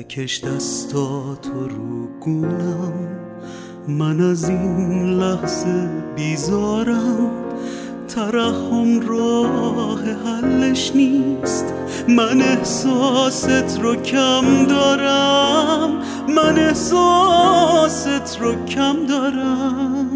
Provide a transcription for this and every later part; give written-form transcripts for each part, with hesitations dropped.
نکش دستاتو رو گونم، من از این لحظه بیزارم. ترحم راه حلش نیست، من احساست رو کم دارم، من احساست رو کم دارم.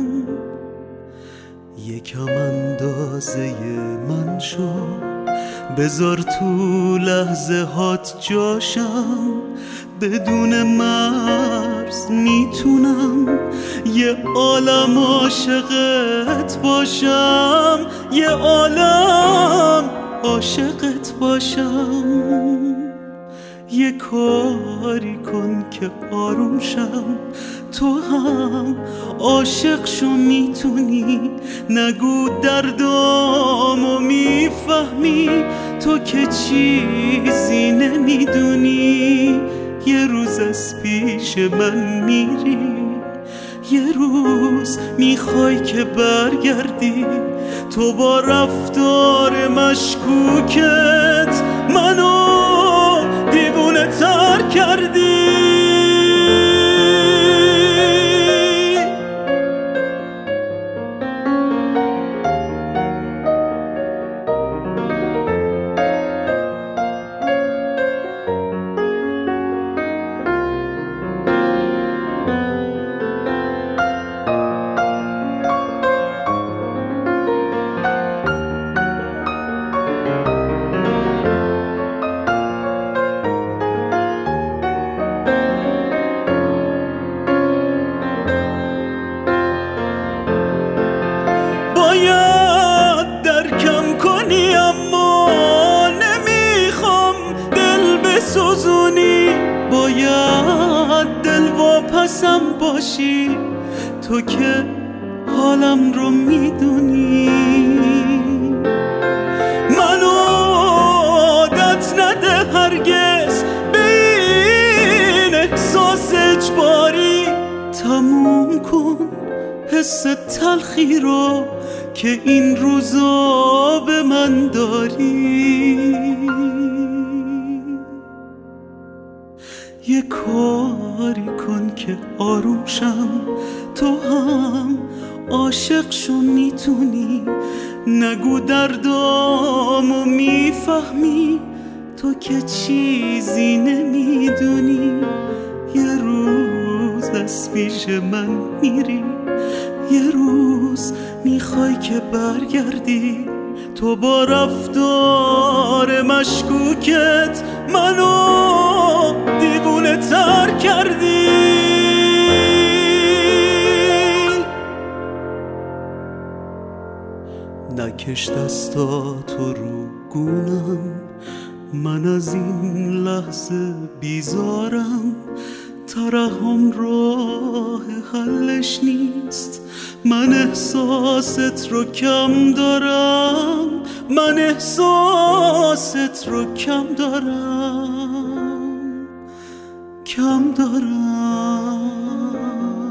یکم اندازه من شو، بذار تو لحظه هات جاشم. بدون مرز میتونم یه عالم عاشقت باشم، یه عالم عاشقت باشم. یه کاری کن که آروم شم، تو هم عاشق شو میتونی. نگو دردامو میفهمی، تو که چیزی نمیدونی. یه روز از پیش من میری، یه روز میخوای که برگردی. تو با رفتار مشکوکت منو دیوونه تر کردی. باید درکم کنی اما نمیخوام دل بسوزونی. باید دل واپسم باشی، تو که حالم رو میدونی. منو عادت نده هرگز به این احساس اجباری. تموم کن حس تلخی رو که این روزا به من داری. یه کاری کن که آروم شم، تو هم عاشق شو میتونی. نگو دردامو میفهمی، تو که چیزی نمیدونی. یه روز از پیش من میری، یه روز میخوای که برگردی. تو با رفتار مشکوکت منو دیوونه تر کردی. نکش دستاتو رو گونم، من از این لحظه بیزارم. ترحم راه حلش نیست، من احساست رو کم دارم، من احساست رو کم دارم، کم دارم.